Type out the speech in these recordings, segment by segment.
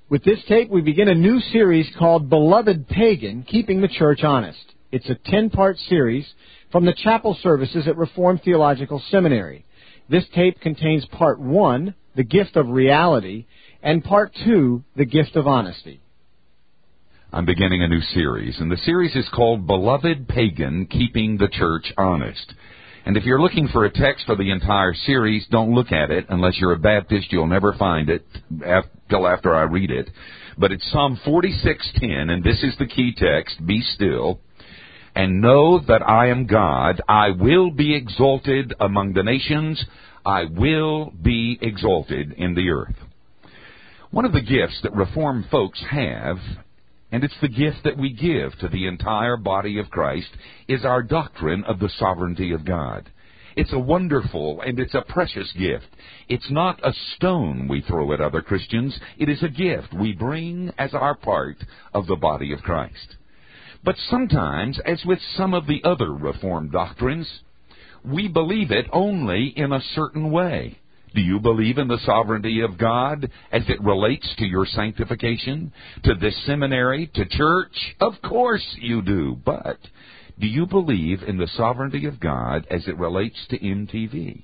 With this tape, we begin a new series called Beloved Pagan, Keeping the Church Honest. It's a 10-part series from the chapel services at Reformed Theological Seminary. This tape contains Part 1, The Gift of Reality, and Part 2, The Gift of Honesty. I'm beginning a new series, and the series is called Beloved Pagan, Keeping the Church Honest. And if you're looking for a text for the entire series, don't look at it. Unless you're a Baptist, you'll never find it till after I read it. But it's Psalm 46:10, and this is the key text. Be still and know that I am God. I will be exalted among the nations. I will be exalted in the earth. One of the gifts that Reformed folks have, and it's the gift that we give to the entire body of Christ, is our doctrine of the sovereignty of God. It's a wonderful and it's a precious gift. It's not a stone we throw at other Christians. It is a gift we bring as our part of the body of Christ. But sometimes, as with some of the other Reformed doctrines, we believe it only in a certain way. Do you believe in the sovereignty of God as it relates to your sanctification, to this seminary, to church? Of course you do. But do you believe in the sovereignty of God as it relates to MTV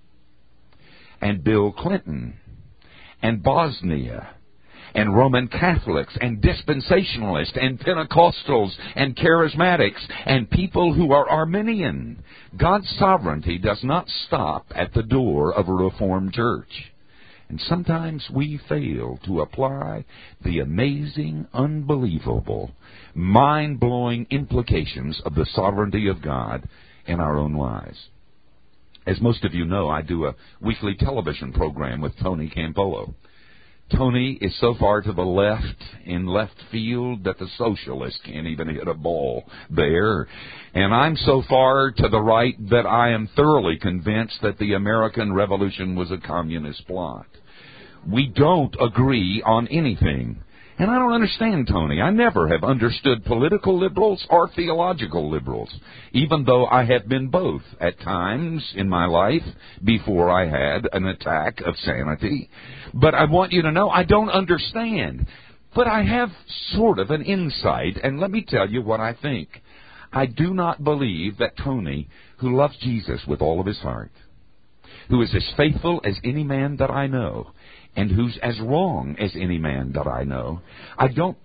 and Bill Clinton and Bosnia and Roman Catholics and dispensationalists and Pentecostals and charismatics and people who are Arminian? God's sovereignty does not stop at the door of a Reformed church. And sometimes we fail to apply the amazing, unbelievable, mind-blowing implications of the sovereignty of God in our own lives. As most of you know, I do a weekly television program with Tony Campolo. Tony is so far to the left, in left field, that the socialists can't even hit a ball there. And I'm so far to the right that I am thoroughly convinced that the American Revolution was a communist plot. We don't agree on anything. And I don't understand Tony. I never have understood political liberals or theological liberals, even though I have been both at times in my life before I had an attack of sanity. But I want you to know I don't understand. But I have sort of an insight, and let me tell you what I think. I do not believe that Tony, who loves Jesus with all of his heart, who is as faithful as any man that I know, and who's as wrong as any man that I know, I don't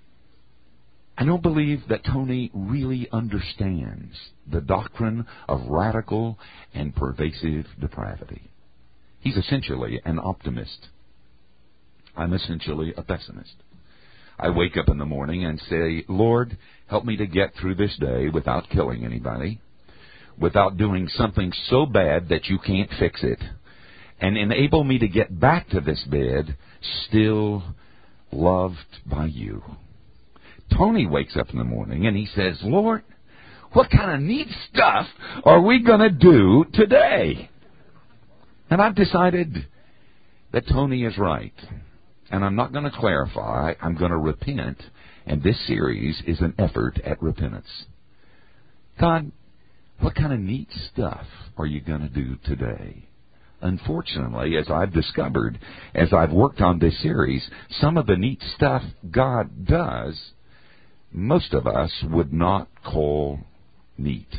believe that Tony really understands the doctrine of radical and pervasive depravity. He's essentially an optimist. I'm essentially a pessimist. I wake up in the morning and say, Lord, help me to get through this day without killing anybody, without doing something so bad that you can't fix it, and enable me to get back to this bed still loved by you. Tony wakes up in the morning and he says, Lord, what kind of neat stuff are we going to do today? And I've decided that Tony is right. And I'm not going to clarify. I'm going to repent. And this series is an effort at repentance. God, what kind of neat stuff are you going to do today? Unfortunately, as I've discovered, as I've worked on this series, some of the neat stuff God does, most of us would not call neat.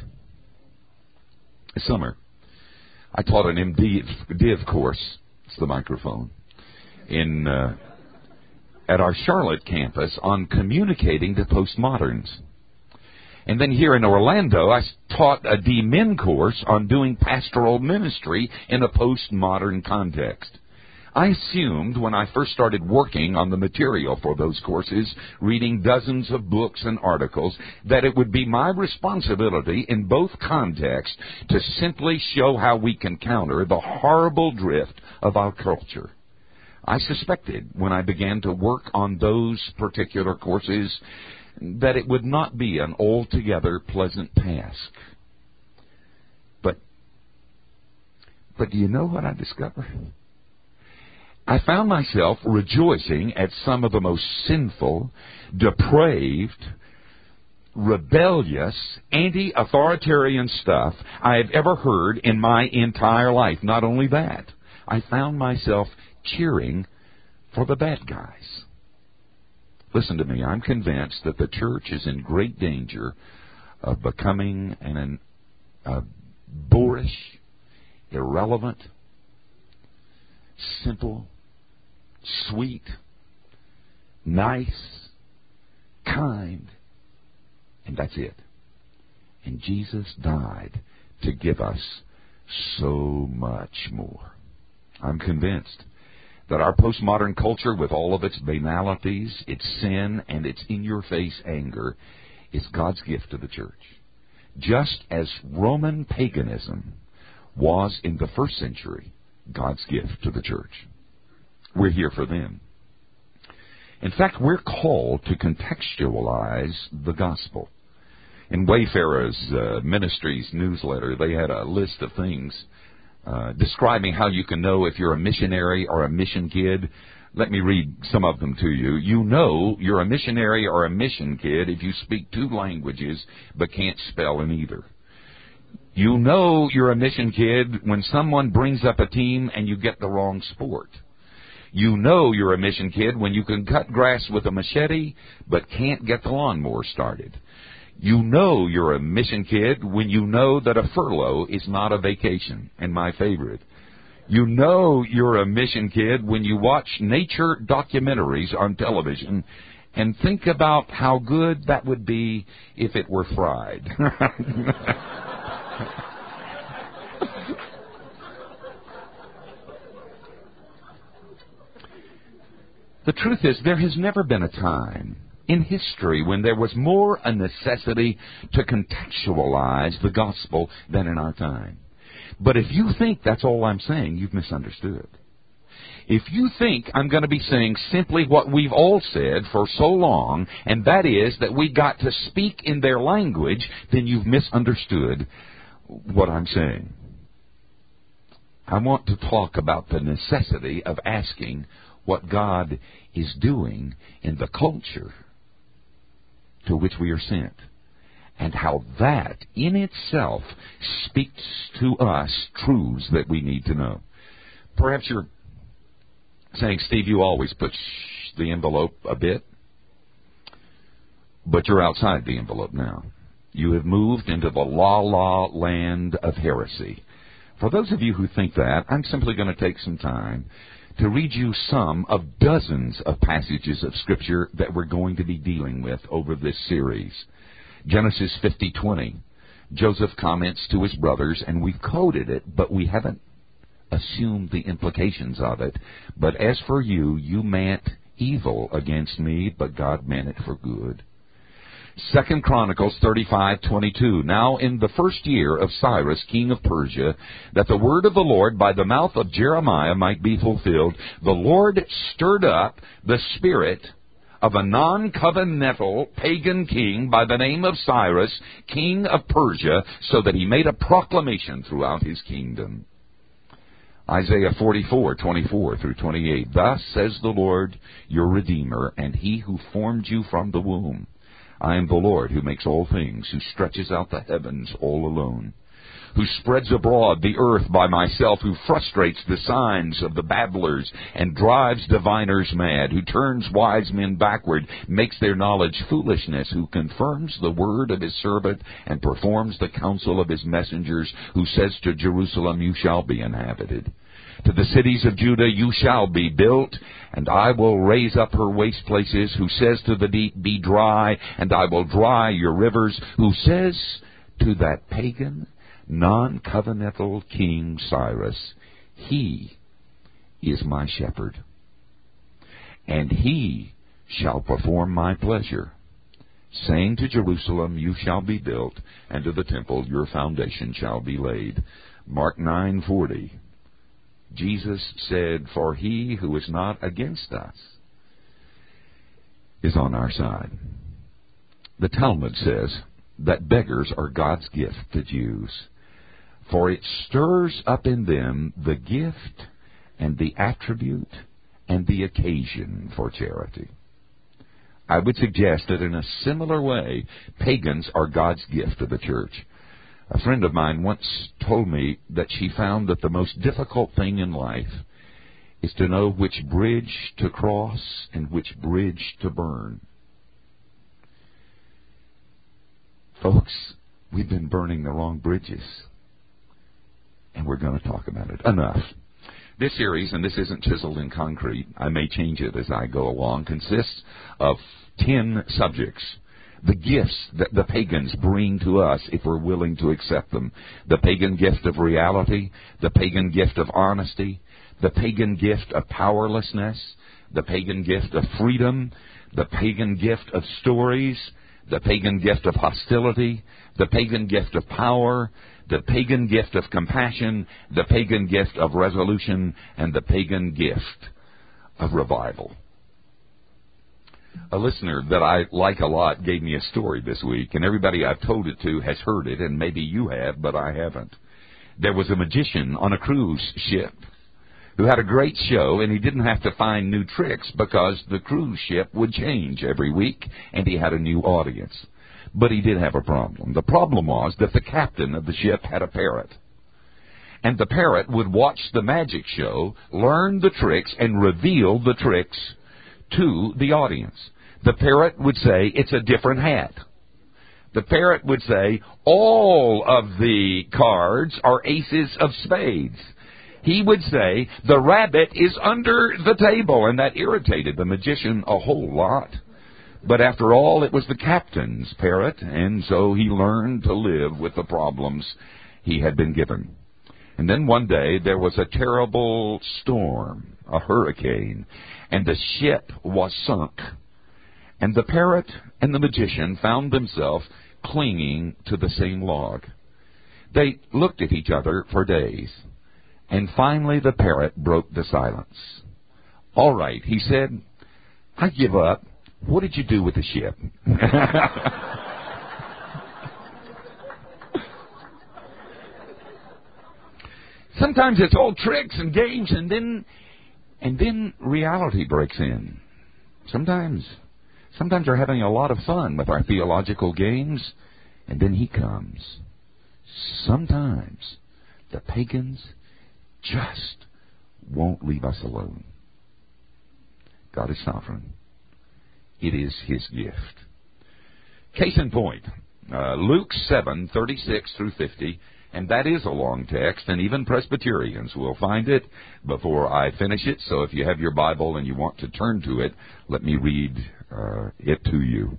This summer, I taught an MDiv course, it's the microphone, at our Charlotte campus on communicating to postmoderns. And then here in Orlando, I taught a D-Min course on doing pastoral ministry in a postmodern context. I assumed when I first started working on the material for those courses, reading dozens of books and articles, that it would be my responsibility in both contexts to simply show how we can counter the horrible drift of our culture. I suspected when I began to work on those particular courses that it would not be an altogether pleasant task. But do you know what I discovered? I found myself rejoicing at some of the most sinful, depraved, rebellious, anti-authoritarian stuff I have ever heard in my entire life. Not only that, I found myself cheering for the bad guys. Listen to me. I'm convinced that the church is in great danger of becoming a boorish, irrelevant, simple, sweet, nice, kind, and that's it. And Jesus died to give us so much more. I'm convinced that our postmodern culture, with all of its banalities, its sin, and its in-your-face anger, is God's gift to the church. Just as Roman paganism was in the first century God's gift to the church. We're here for them. In fact, we're called to contextualize the gospel. In Wayfarers Ministries newsletter, they had a list of things describing how you can know if you're a missionary or a mission kid. Let me read some of them to you. You know you're a missionary or a mission kid if you speak 2 languages but can't spell in either. You know you're a mission kid when someone brings up a team and you get the wrong sport. You know you're a mission kid when you can cut grass with a machete but can't get the lawnmower started. You know you're a mission kid when you know that a furlough is not a vacation. And my favorite, you know you're a mission kid when you watch nature documentaries on television and think about how good that would be if it were fried. The truth is, there has never been a time in history when there was more a necessity to contextualize the gospel than in our time. But if you think that's all I'm saying, you've misunderstood. If you think I'm going to be saying simply what we've all said for so long, and that is that we got to speak in their language, then you've misunderstood what I'm saying. I want to talk about the necessity of asking what God is doing in the culture to which we are sent, and how that in itself speaks to us truths that we need to know. Perhaps you're saying, Steve, you always push the envelope a bit, but you're outside the envelope now. You have moved into the la land of heresy. For those of you who think that, I'm simply going to take some time to read you some of dozens of passages of Scripture that we're going to be dealing with over this series. Genesis 50:20. Joseph comments to his brothers, and we've quoted it, but we haven't assumed the implications of it. But as for you, you meant evil against me, but God meant it for good. 2 Chronicles 35:22. Now in the first year of Cyrus, king of Persia, that the word of the Lord by the mouth of Jeremiah might be fulfilled, the Lord stirred up the spirit of a non-covenantal pagan king by the name of Cyrus, king of Persia, so that he made a proclamation throughout his kingdom. Isaiah 44:24-28. Thus says the Lord, your Redeemer, and he who formed you from the womb. I am the Lord who makes all things, who stretches out the heavens all alone, who spreads abroad the earth by myself, who frustrates the signs of the babblers and drives diviners mad, who turns wise men backward, makes their knowledge foolishness, who confirms the word of his servant and performs the counsel of his messengers, who says to Jerusalem, you shall be inhabited. To the cities of Judah you shall be built, and I will raise up her waste places, who says to the deep, be dry, and I will dry your rivers, who says to that pagan, non-covenantal King Cyrus, he is my shepherd, and he shall perform my pleasure, saying to Jerusalem, you shall be built, and to the temple your foundation shall be laid. Mark 9:40. Jesus said, for he who is not against us is on our side. The Talmud says that beggars are God's gift to Jews, for it stirs up in them the gift and the attribute and the occasion for charity. I would suggest that in a similar way, pagans are God's gift to the church. A friend of mine once told me that she found that the most difficult thing in life is to know which bridge to cross and which bridge to burn. Folks, we've been burning the wrong bridges, and we're going to talk about it. Enough. This series, and this isn't chiseled in concrete, I may change it as I go along, consists of 10 subjects. The gifts that the pagans bring to us if we're willing to accept them. The pagan gift of reality, the pagan gift of honesty, the pagan gift of powerlessness, the pagan gift of freedom, the pagan gift of stories, the pagan gift of hostility, the pagan gift of power, the pagan gift of compassion, the pagan gift of resolution, and the pagan gift of revival. A listener that I like a lot gave me a story this week, and everybody I've told it to has heard it, and maybe you have, but I haven't. There was a magician on a cruise ship who had a great show, and he didn't have to find new tricks because the cruise ship would change every week, and he had a new audience. But he did have a problem. The problem was that the captain of the ship had a parrot. And the parrot would watch the magic show, learn the tricks, and reveal the tricks to the audience. The parrot would say, "It's a different hat." The parrot would say, "All of the cards are aces of spades." He would say, "The rabbit is under the table," and that irritated the magician a whole lot. But after all, it was the captain's parrot, and so he learned to live with the problems he had been given. And then one day there was a terrible storm, a hurricane, and the ship was sunk. And the parrot and the magician found themselves clinging to the same log. They looked at each other for days. And finally the parrot broke the silence. "All right," he said, "I give up. What did you do with the ship?" Sometimes it's all tricks and games, and then reality breaks in. Sometimes we're having a lot of fun with our theological games, and then he comes. Sometimes the pagans just won't leave us alone. God is sovereign. It is His gift. Case in point, Luke 7:36 through 50, and that is a long text, and even Presbyterians will find it before I finish it. So if you have your Bible and you want to turn to it, let me read it to you.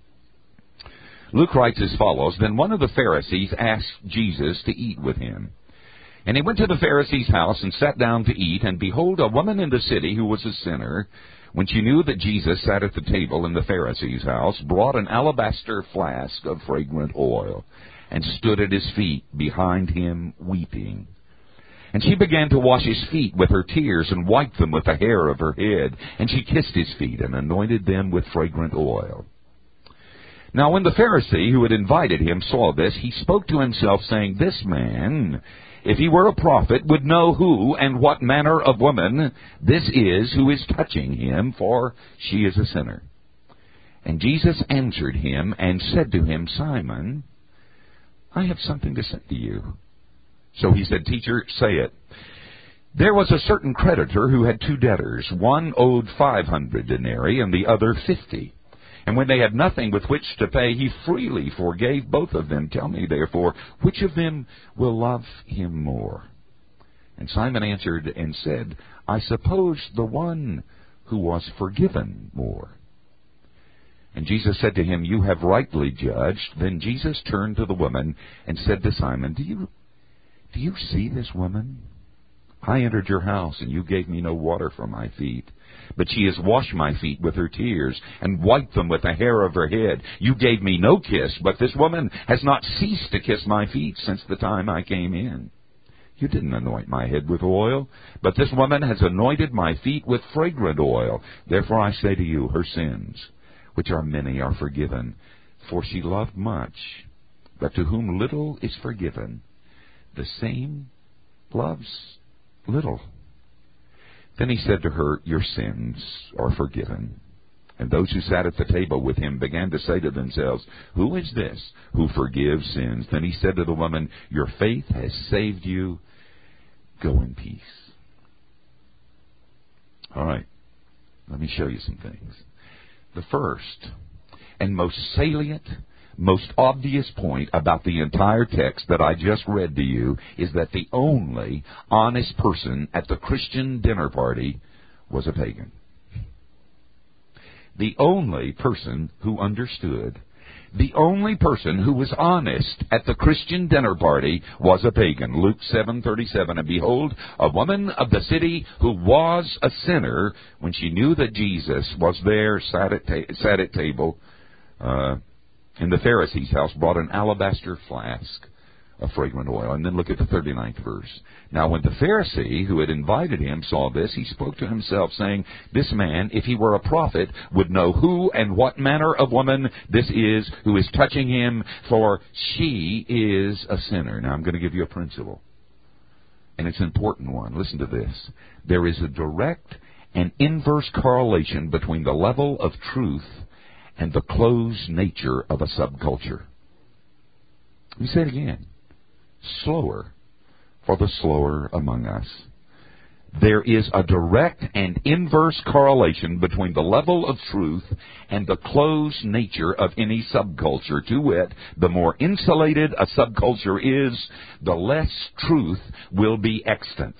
Luke writes as follows: "Then one of the Pharisees asked Jesus to eat with him. And he went to the Pharisee's house and sat down to eat. And behold, a woman in the city who was a sinner, when she knew that Jesus sat at the table in the Pharisee's house, brought an alabaster flask of fragrant oil, and stood at his feet behind him weeping. And she began to wash his feet with her tears, and wiped them with the hair of her head. And she kissed his feet, and anointed them with fragrant oil. Now when the Pharisee who had invited him saw this, he spoke to himself, saying, This man, if he were a prophet, would know who and what manner of woman this is who is touching him, for she is a sinner. And Jesus answered him and said to him, Simon, I have something to say to you. So he said, Teacher, say it. There was a certain creditor who had two debtors. One owed 500 denarii and the other 50. And when they had nothing with which to pay, he freely forgave both of them. Tell me, therefore, which of them will love him more? And Simon answered and said, I suppose the one who was forgiven more. And Jesus said to him, You have rightly judged. Then Jesus turned to the woman and said to Simon, Do you see this woman? I entered your house, and you gave me no water for my feet. But she has washed my feet with her tears, and wiped them with the hair of her head. You gave me no kiss, but this woman has not ceased to kiss my feet since the time I came in. You didn't anoint my head with oil, but this woman has anointed my feet with fragrant oil. Therefore I say to you, her sins, which are many, are forgiven. For she loved much, but to whom little is forgiven, the same loves little. Then he said to her, Your sins are forgiven. And those who sat at the table with him began to say to themselves, Who is this who forgives sins? Then he said to the woman, Your faith has saved you. Go in peace. All right. Let me show you some things. The first and most salient, most obvious point about the entire text that I just read to you is that the only honest person at the Christian dinner party was a pagan. The only person who understood, the only person who was honest at the Christian dinner party was a pagan. Luke 7:37, and behold, a woman of the city who was a sinner, when she knew that Jesus was there, sat at table in the Pharisee's house, brought an alabaster flask of fragrant oil. And then look at the 39th verse. Now when the Pharisee who had invited him saw this, he spoke to himself, saying, this man, if he were a prophet, would know who and what manner of woman this is who is touching him, for she is a sinner. Now I'm going to give you a principle, and it's an important one. Listen to this. There is a direct and inverse correlation between the level of truth and the closed nature of a subculture. Let me say it again. Slower for the slower among us. There is a direct and inverse correlation between the level of truth and the closed nature of any subculture. To wit, the more insulated a subculture is, the less truth will be extant.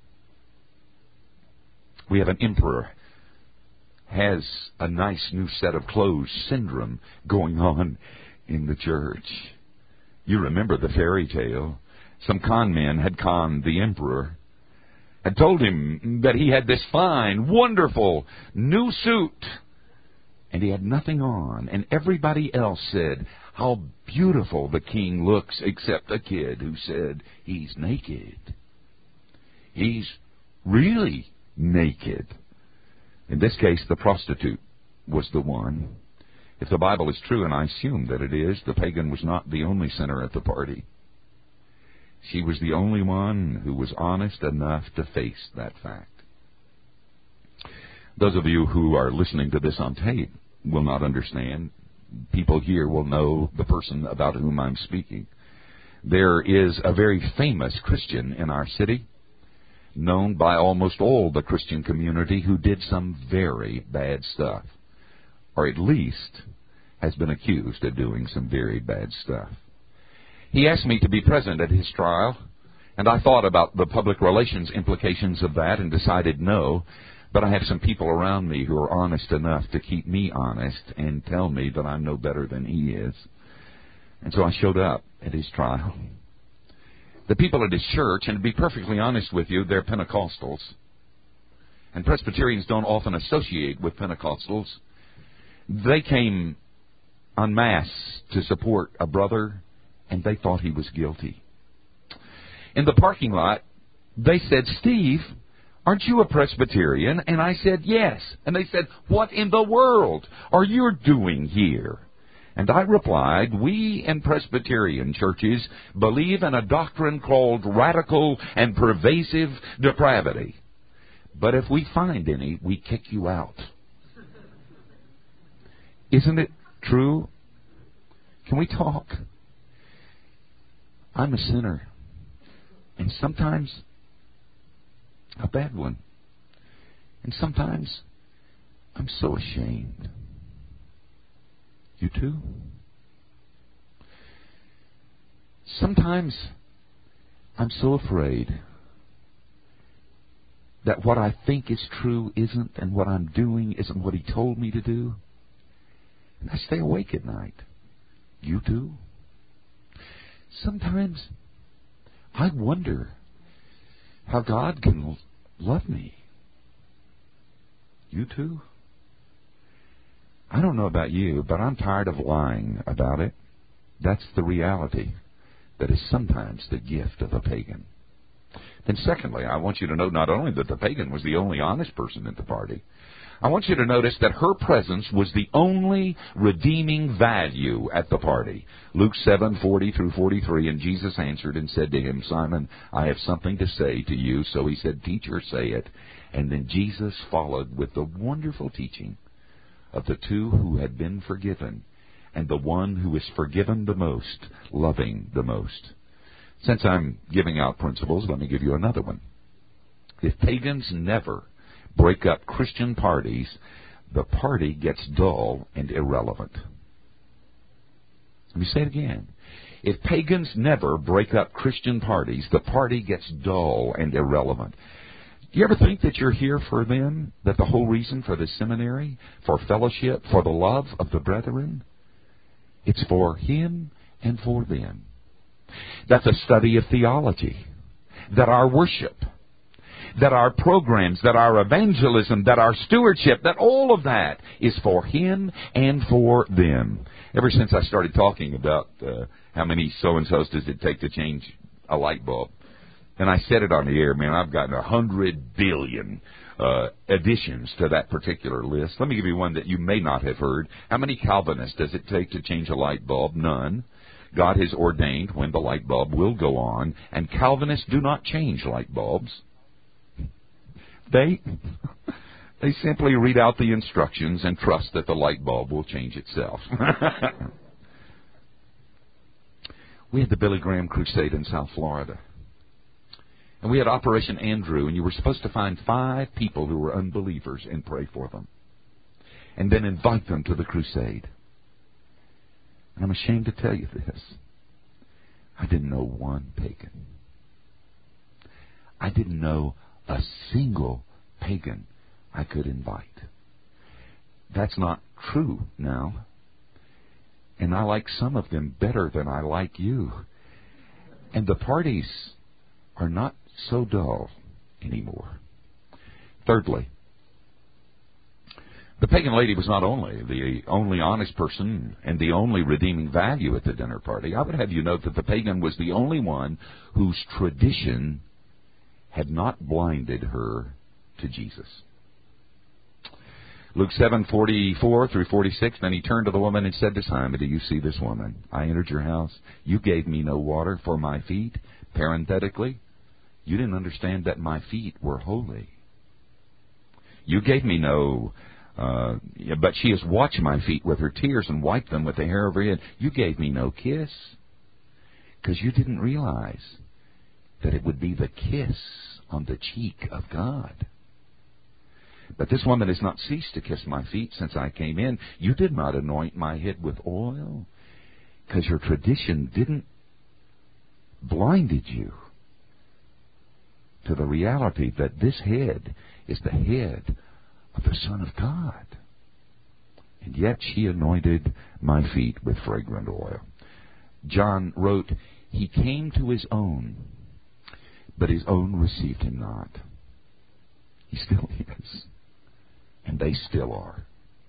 We have an emperor has a nice new set of clothes syndrome going on in the church. You remember the fairy tale. Some con men had conned the emperor, had told him that he had this fine, wonderful new suit, and he had nothing on. And everybody else said how beautiful the king looks, except a kid who said he's naked. He's really naked. In this case, the prostitute was the one. If the Bible is true, and I assume that it is, the pagan was not the only sinner at the party. She was the only one who was honest enough to face that fact. Those of you who are listening to this on tape will not understand. People here will know the person about whom I'm speaking. There is a very famous Christian in our city, known by almost all the Christian community, who did some very bad stuff, or at least has been accused of doing some very bad stuff. He asked me to be present at his trial, and I thought about the public relations implications of that and decided no, but I have some people around me who are honest enough to keep me honest and tell me that I'm no better than he is. And so I showed up at his trial. The people at his church, and to be perfectly honest with you, they're Pentecostals. And Presbyterians don't often associate with Pentecostals. They came en masse to support a brother, and they thought he was guilty. In the parking lot, they said, Steve, aren't you a Presbyterian? And I said, yes. And they said, what in the world are you doing here? And I replied, we in Presbyterian churches believe in a doctrine called radical and pervasive depravity. But if we find any, we kick you out. Isn't it true? Can we talk? I'm a sinner. And sometimes a bad one. And sometimes I'm so ashamed. You too? Sometimes I'm so afraid that what I think is true isn't, and what I'm doing isn't what he told me to do. And I stay awake at night. You too? Sometimes I wonder how God can love me. You too? I don't know about you, but I'm tired of lying about it. That's the reality that is sometimes the gift of a pagan. Then secondly, I want you to know not only that the pagan was the only honest person at the party, I want you to notice that her presence was the only redeeming value at the party. Luke 7:40 through 43, and Jesus answered and said to him, Simon, I have something to say to you. So he said, Teacher, say it. And then Jesus followed with the wonderful teaching of the two who had been forgiven, and the one who is forgiven the most, loving the most. Since I'm giving out principles, let me give you another one. If pagans never break up Christian parties, the party gets dull and irrelevant. Let me say it again. If pagans never break up Christian parties, the party gets dull and irrelevant. Do you ever think that you're here for them? That the whole reason for the seminary, for fellowship, for the love of the brethren, it's for him and for them. That the study of theology, that our worship, that our programs, that our evangelism, that our stewardship, that all of that is for him and for them. Ever since I started talking about how many so-and-sos does it take to change a light bulb, and I said it on the air, man, I've gotten 100 billion additions to that particular list. Let me give you one that you may not have heard. How many Calvinists does it take to change a light bulb? None. God has ordained when the light bulb will go on, and Calvinists do not change light bulbs. They simply read out the instructions and trust that the light bulb will change itself. We had the Billy Graham Crusade in South Florida. And we had Operation Andrew, and you were supposed to find 5 people who were unbelievers and pray for them. And then invite them to the crusade. And I'm ashamed to tell you this. I didn't know one pagan. I didn't know a single pagan I could invite. That's not true now. And I like some of them better than I like you. And the parties are not so dull anymore. Thirdly, the pagan lady was not only the only honest person and the only redeeming value at the dinner party. I would have you note that the pagan was the only one whose tradition had not blinded her to Jesus. Luke 7:44 through 46, then he turned to the woman and said to Simon, do you see this woman? I entered your house. You gave me no water for my feet. Parenthetically, you didn't understand that my feet were holy. You gave me no, but she has washed my feet with her tears and wiped them with the hair of her head. You gave me no kiss, because you didn't realize that it would be the kiss on the cheek of God. But this woman has not ceased to kiss my feet since I came in. You did not anoint my head with oil, because your tradition didn't blinded you to the reality that this head is the head of the Son of God. And yet she anointed my feet with fragrant oil. John wrote, he came to his own, but his own received him not. He still is. And they still are.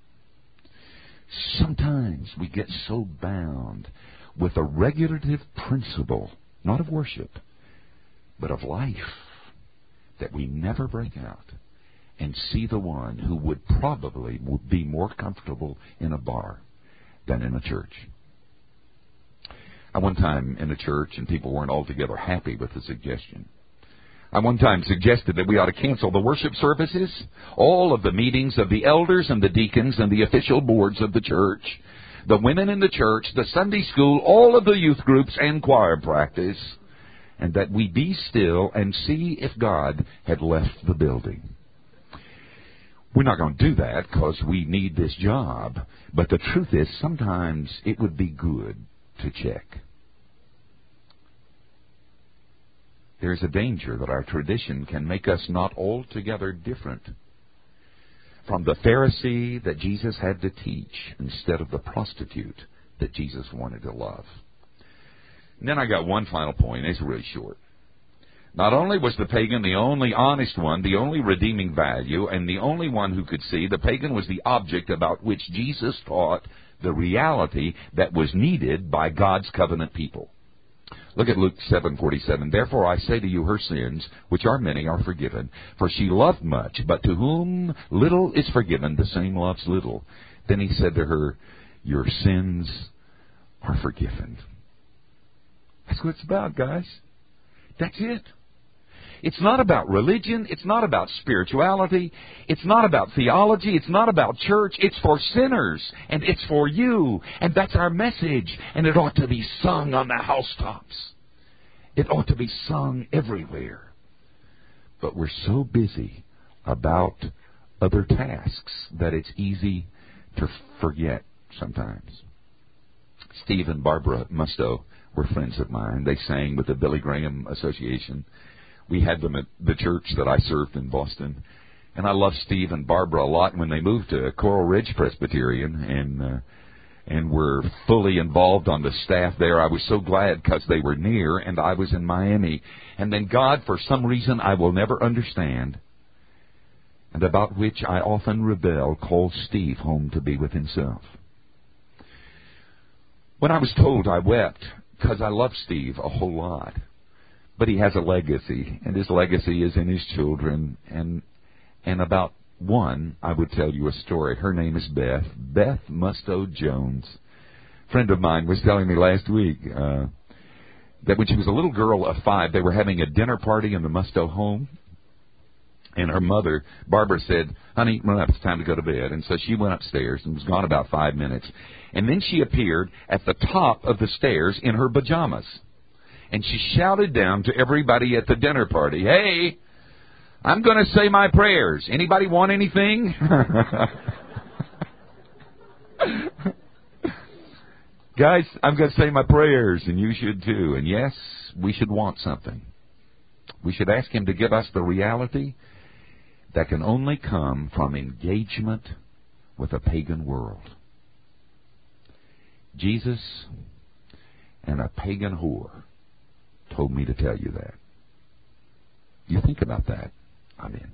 Sometimes we get so bound with a regulative principle, not of worship, but of life, that we never break out and see the one who would probably be more comfortable in a bar than in a church. I one time in a church, and people weren't altogether happy with the suggestion. I one time suggested that we ought to cancel the worship services, all of the meetings of the elders and the deacons and the official boards of the church, the women in the church, the Sunday school, all of the youth groups and choir practice, and that we be still and see if God had left the building. We're not going to do that because we need this job. But the truth is, sometimes it would be good to check. There's a danger that our tradition can make us not altogether different from the Pharisee that Jesus had to teach instead of the prostitute that Jesus wanted to love. And then I got one final point. It's really short. Not only was the pagan the only honest one, the only redeeming value, and the only one who could see, the pagan was the object about which Jesus taught the reality that was needed by God's covenant people. Look at Luke 7:47. Therefore I say to you, her sins, which are many, are forgiven. For she loved much, but to whom little is forgiven, the same loves little. Then he said to her, your sins are forgiven. That's what it's about, guys. That's it. It's not about religion. It's not about spirituality. It's not about theology. It's not about church. It's for sinners, and it's for you. And that's our message. And it ought to be sung on the housetops. It ought to be sung everywhere. But we're so busy about other tasks that it's easy to forget sometimes. Steve and Barbara Musto were friends of mine. They sang with the Billy Graham Association. We had them at the church that I served in Boston. And I loved Steve and Barbara a lot when they moved to Coral Ridge Presbyterian and were fully involved on the staff there. I was so glad because they were near and I was in Miami. And then God, for some reason I will never understand, and about which I often rebel, called Steve home to be with himself. When I was told, I wept because I love Steve a whole lot. But he has a legacy, and his legacy is in his children. And about one, I would tell you a story. Her name is Beth Musto Jones. A friend of mine was telling me last week that when she was a little girl of 5, they were having a dinner party in the Musto home. And her mother, Barbara, said, "Honey, run up, it's time to go to bed." And so she went upstairs and was gone about 5 minutes. And then she appeared at the top of the stairs in her pajamas. And she shouted down to everybody at the dinner party, "Hey, I'm going to say my prayers. Anybody want anything?" Guys, I'm going to say my prayers, and you should too. And yes, we should want something. We should ask Him to give us the reality that can only come from engagement with a pagan world. Jesus and a pagan whore told me to tell you that. You think about that. Amen.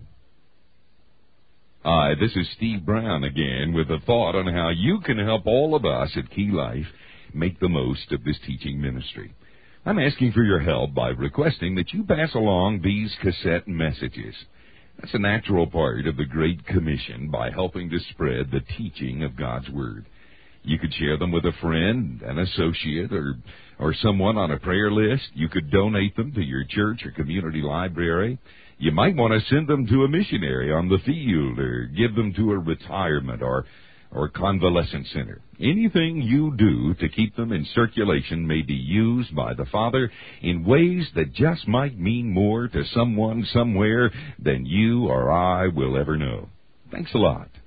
Hi, this is Steve Brown again with a thought on how you can help all of us at Key Life make the most of this teaching ministry. I'm asking for your help by requesting that you pass along these cassette messages. That's a natural part of the Great Commission by helping to spread the teaching of God's Word. You could share them with a friend, an associate, or someone on a prayer list. You could donate them to your church or community library. You might want to send them to a missionary on the field or give them to a retirement or convalescent center. Anything you do to keep them in circulation may be used by the Father in ways that just might mean more to someone somewhere than you or I will ever know. Thanks a lot.